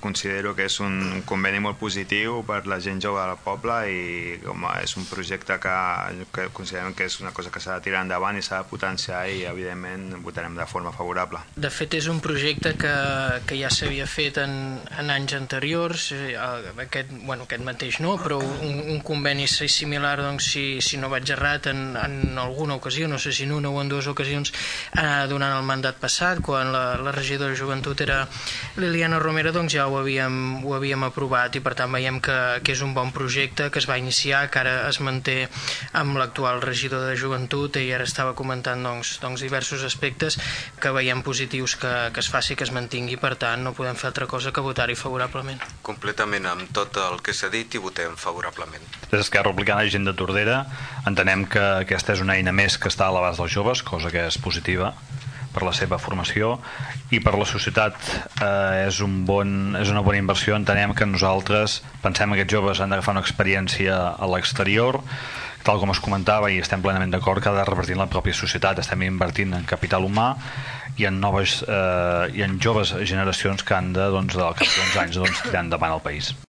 Considero que és un conveni molt positiu per la gent jove del poble i és un projecte que considerem que és una cosa que s'ha de tirar endavant i s'ha de potenciar i evidentment votarem de forma favorable. De fet és un projecte que ja s'havia fet en anys anteriors, aquest mateix no, però un conveni similar, doncs, si no vaig errat, en alguna ocasió, no sé si en una o en dues ocasions durant el mandat passat, quan la regidora de joventut era Liliana Romero, doncs ja ho havíem aprovat i per tant veiem que és un bon projecte que es va iniciar, que ara es manté amb l'actual regidor de joventut i ara estava comentant doncs, diversos aspectes que veiem positius que es faci, que es mantingui, per tant no podem fer altra cosa que votar-hi favorablement. Completament amb tot el que s'ha dit i votem favorablement. Des d'Esquerra Republicana i Gent de Tordera entenem que aquesta és una eina més que està a l'abast dels joves, cosa que és positiva per la seva formació i per la societat és una bona inversió. Entenem que nosaltres pensem que aquests joves han d'agafar una experiència a l'exterior, tal com es comentava, i estem plenament d'acord que ha de revertir en la pròpia societat. Estem invertint en capital humà i en joves generacions que han de, al cap d'uns anys, tirar endavant el país.